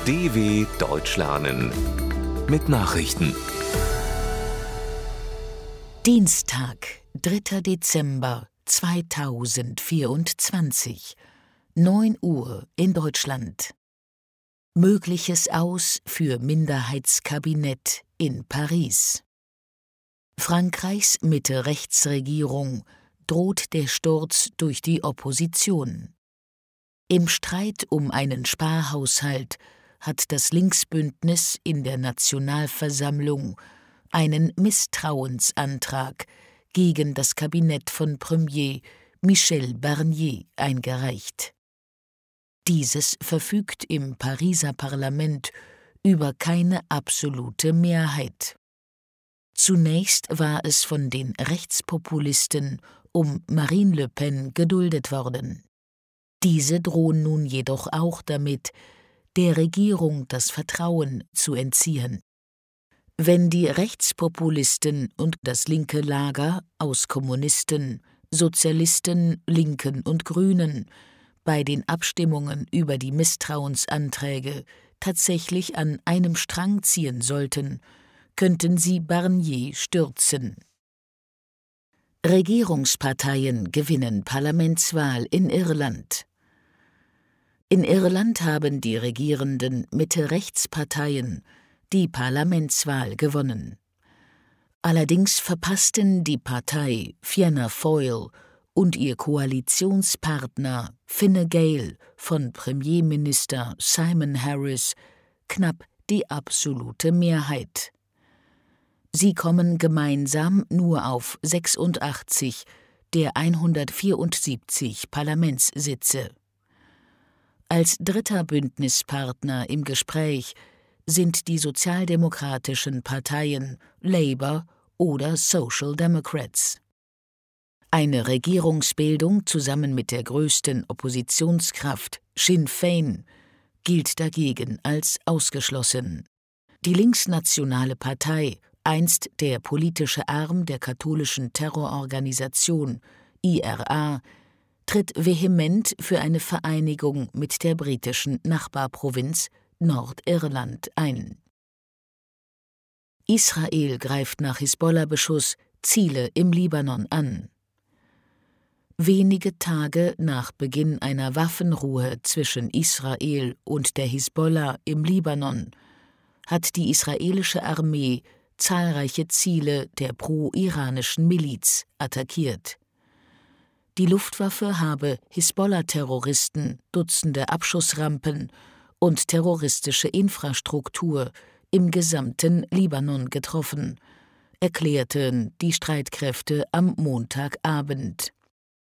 DW Deutsch lernen mit Nachrichten. Dienstag, 3. Dezember 2024, 9 Uhr in Deutschland. Mögliches Aus für Minderheitskabinett in Paris. Frankreichs Mitte-Rechts-Regierung droht der Sturz durch die Opposition. Im Streit um einen Sparhaushalt hat das Linksbündnis in der Nationalversammlung einen Misstrauensantrag gegen das Kabinett von Premier Michel Barnier eingereicht. Dieses verfügt im Pariser Parlament über keine absolute Mehrheit. Zunächst war es von den Rechtspopulisten um Marine Le Pen geduldet worden. Diese drohen nun jedoch auch damit, der Regierung das Vertrauen zu entziehen. Wenn die Rechtspopulisten und das linke Lager aus Kommunisten, Sozialisten, Linken und Grünen bei den Abstimmungen über die Misstrauensanträge tatsächlich an einem Strang ziehen sollten, könnten sie Barnier stürzen. Regierungsparteien gewinnen Parlamentswahl in Irland. In Irland haben die regierenden Mitte-Rechts-Parteien die Parlamentswahl gewonnen. Allerdings verpassten die Partei Fianna Fáil und ihr Koalitionspartner Fine Gael von Premierminister Simon Harris knapp die absolute Mehrheit. Sie kommen gemeinsam nur auf 86 der 174 Parlamentssitze. Als dritter Bündnispartner im Gespräch sind die sozialdemokratischen Parteien Labour oder Social Democrats. Eine Regierungsbildung zusammen mit der größten Oppositionskraft Sinn Féin gilt dagegen als ausgeschlossen. Die linksnationale Partei, einst der politische Arm der katholischen Terrororganisation IRA, tritt vehement für eine Vereinigung mit der britischen Nachbarprovinz Nordirland ein. Israel greift nach Hisbollah-Beschuss Ziele im Libanon an. Wenige Tage nach Beginn einer Waffenruhe zwischen Israel und der Hisbollah im Libanon hat die israelische Armee zahlreiche Ziele der pro-iranischen Miliz attackiert. Die Luftwaffe habe Hisbollah-Terroristen, Dutzende Abschussrampen und terroristische Infrastruktur im gesamten Libanon getroffen, erklärten die Streitkräfte am Montagabend.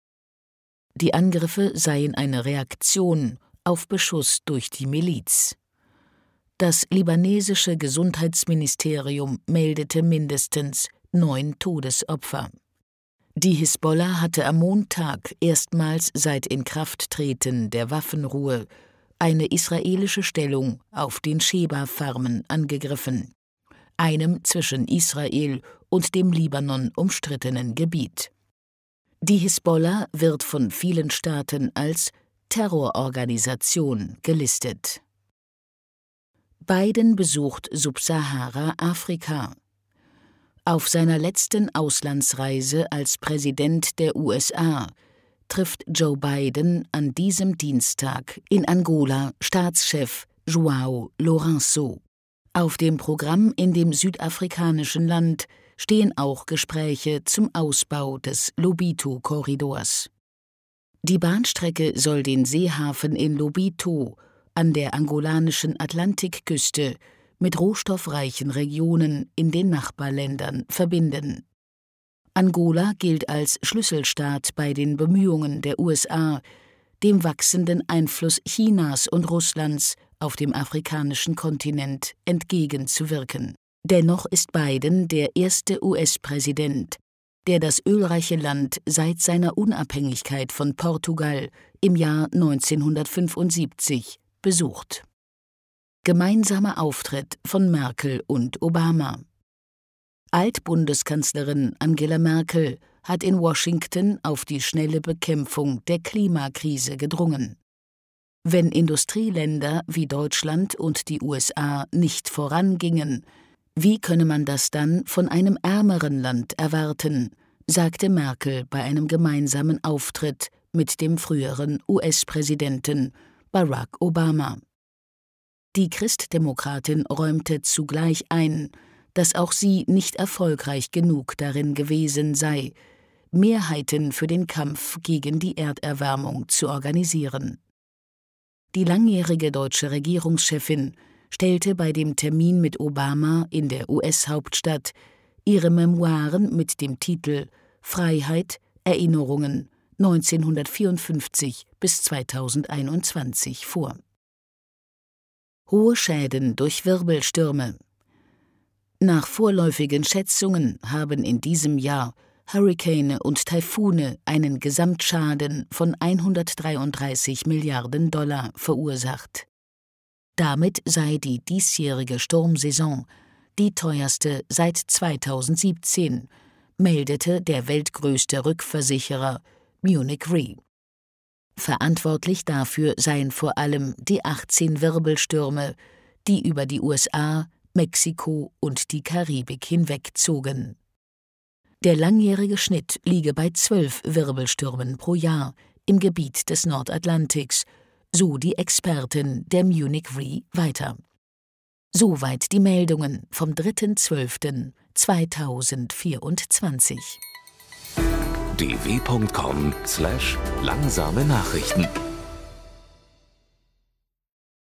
Die Angriffe seien eine Reaktion auf Beschuss durch die Miliz. Das libanesische Gesundheitsministerium meldete mindestens 9 Todesopfer. Die Hisbollah hatte am Montag erstmals seit Inkrafttreten der Waffenruhe eine israelische Stellung auf den Sheba-Farmen angegriffen, einem zwischen Israel und dem Libanon umstrittenen Gebiet. Die Hisbollah wird von vielen Staaten als Terrororganisation gelistet. Biden besucht Subsahara-Afrika. Auf seiner letzten Auslandsreise als Präsident der USA trifft Joe Biden an diesem Dienstag in Angola Staatschef João Lourenço. Auf dem Programm in dem südafrikanischen Land stehen auch Gespräche zum Ausbau des Lobito-Korridors. Die Bahnstrecke soll den Seehafen in Lobito an der angolanischen Atlantikküste mit rohstoffreichen Regionen in den Nachbarländern verbinden. Angola gilt als Schlüsselstaat bei den Bemühungen der USA, dem wachsenden Einfluss Chinas und Russlands auf dem afrikanischen Kontinent entgegenzuwirken. Dennoch ist Biden der erste US-Präsident, der das ölreiche Land seit seiner Unabhängigkeit von Portugal im Jahr 1975 besucht. Gemeinsamer Auftritt von Merkel und Obama. Altbundeskanzlerin Angela Merkel hat in Washington auf die schnelle Bekämpfung der Klimakrise gedrungen. Wenn Industrieländer wie Deutschland und die USA nicht vorangingen, wie könne man das dann von einem ärmeren Land erwarten, sagte Merkel bei einem gemeinsamen Auftritt mit dem früheren US-Präsidenten Barack Obama. Die Christdemokratin räumte zugleich ein, dass auch sie nicht erfolgreich genug darin gewesen sei, Mehrheiten für den Kampf gegen die Erderwärmung zu organisieren. Die langjährige deutsche Regierungschefin stellte bei dem Termin mit Obama in der US-Hauptstadt ihre Memoiren mit dem Titel »Freiheit, Erinnerungen 1954 bis 2021« vor. Hohe Schäden durch Wirbelstürme. Nach vorläufigen Schätzungen haben in diesem Jahr Hurrikane und Taifune einen Gesamtschaden von 133 Milliarden $ verursacht. Damit sei die diesjährige Sturmsaison die teuerste seit 2017, meldete der weltgrößte Rückversicherer Munich Re. Verantwortlich dafür seien vor allem die 18 Wirbelstürme, die über die USA, Mexiko und die Karibik hinwegzogen. Der langjährige Schnitt liege bei 12 Wirbelstürmen pro Jahr im Gebiet des Nordatlantiks, so die Expertin der Munich Re weiter. Soweit die Meldungen vom 3.12.2024. dw.com/langsame Nachrichten